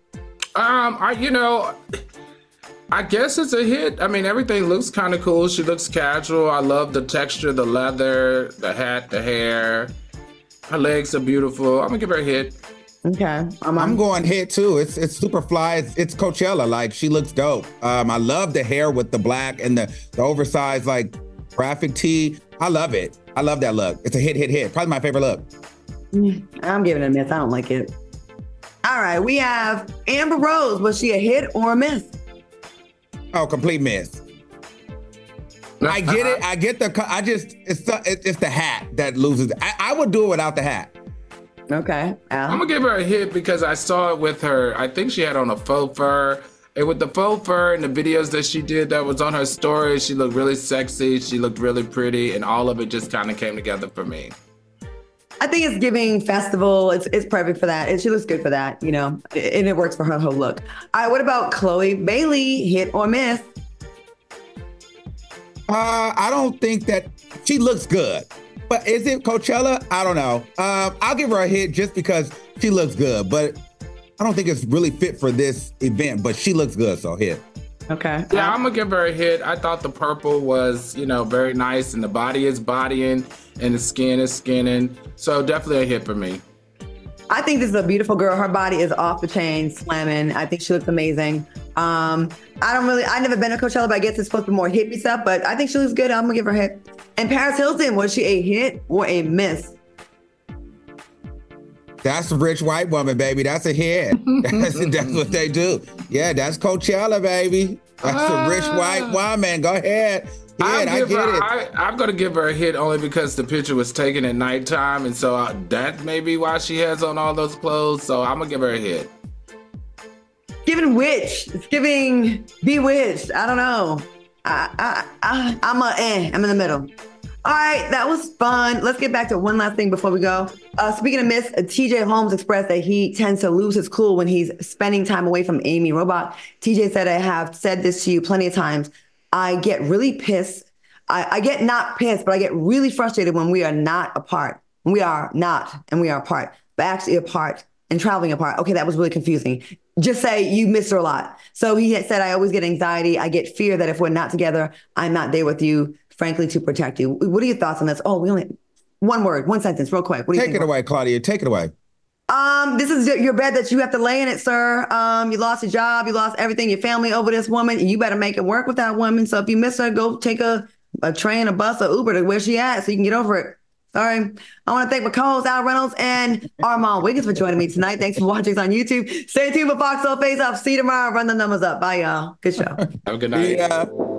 I guess it's a hit. I mean, everything looks kind of cool. She looks casual. I love the texture, the leather, the hat, the hair. Her legs are beautiful. I'm gonna give her a hit. Okay. I'm going hit too. It's super fly. It's Coachella. Like, she looks dope. I love the hair with the black and the oversized like graphic tee. I love it. I love that look. It's a hit. Probably my favorite look. I'm giving it a miss. I don't like it. All right, we have Amber Rose. Was she a hit or a miss? Oh, complete miss. I get it. I get it's the hat that loses. I would do it without the hat. Okay. I'm gonna give her a hit because I saw it with her. I think she had on a faux fur. And with the faux fur and the videos that she did that was on her story, she looked really sexy. She looked really pretty, and all of it just kind of came together for me. I think it's giving festival. It's perfect for that. And she looks good for that, you know, and it works for her whole look. All right, what about Chloe Bailey? Hit or miss? I don't think that she looks good. But is it Coachella? I don't know. I'll give her a hit just because she looks good. But I don't think it's really fit for this event. But she looks good, so hit. Okay. Yeah, I'm going to give her a hit. I thought the purple was, very nice. And the body is bodying and the skin is skinning. So definitely a hit for me. I think this is a beautiful girl. Her body is off the chain, slamming. I think she looks amazing. I've never been to Coachella, but I guess it's supposed to be more hippie stuff, but I think she looks good. I'm gonna give her a hit. And Paris Hilton, was she a hit or a miss? That's a rich white woman, baby. That's a hit. That's what they do. Yeah, that's Coachella, baby. That's a rich white woman. Go ahead. I get it. I'm going to give her a hit only because the picture was taken at nighttime, and so that may be why she has on all those clothes. So I'm going to give her a hit. Giving witch. It's giving bewitched. I don't know. I'm in the middle. All right, that was fun. Let's get back to one last thing before we go. Speaking of Miss, TJ Holmes expressed that he tends to lose his cool when he's spending time away from Amy Robach. TJ said, I have said this to you plenty of times. I get really pissed. I get not pissed, but I get really frustrated when we are not apart. We are not, and we are apart, but actually apart and traveling apart. Okay, that was really confusing. Just say you miss her a lot. So he had said, I always get anxiety. I get fear that if we're not together, I'm not there with you, frankly, to protect you. What are your thoughts on this? Oh, we only one word, one sentence, real quick. What do you think? Take it away, Claudia. Take it away. This is your bed that you have to lay in it, sir. You lost your job, you lost everything, your family over this woman. You better make it work with that woman. So if you miss her, go take a train, a bus, or Uber to where she at so you can get over it. Sorry. I want to thank my co-hosts, Al Reynolds and Armand Wiggins for joining me tonight. Thanks for watching us on YouTube. Stay tuned for Fox Soul Face Off. See you tomorrow. Run the numbers up. Bye, y'all. Good show. Have a good night. Yeah.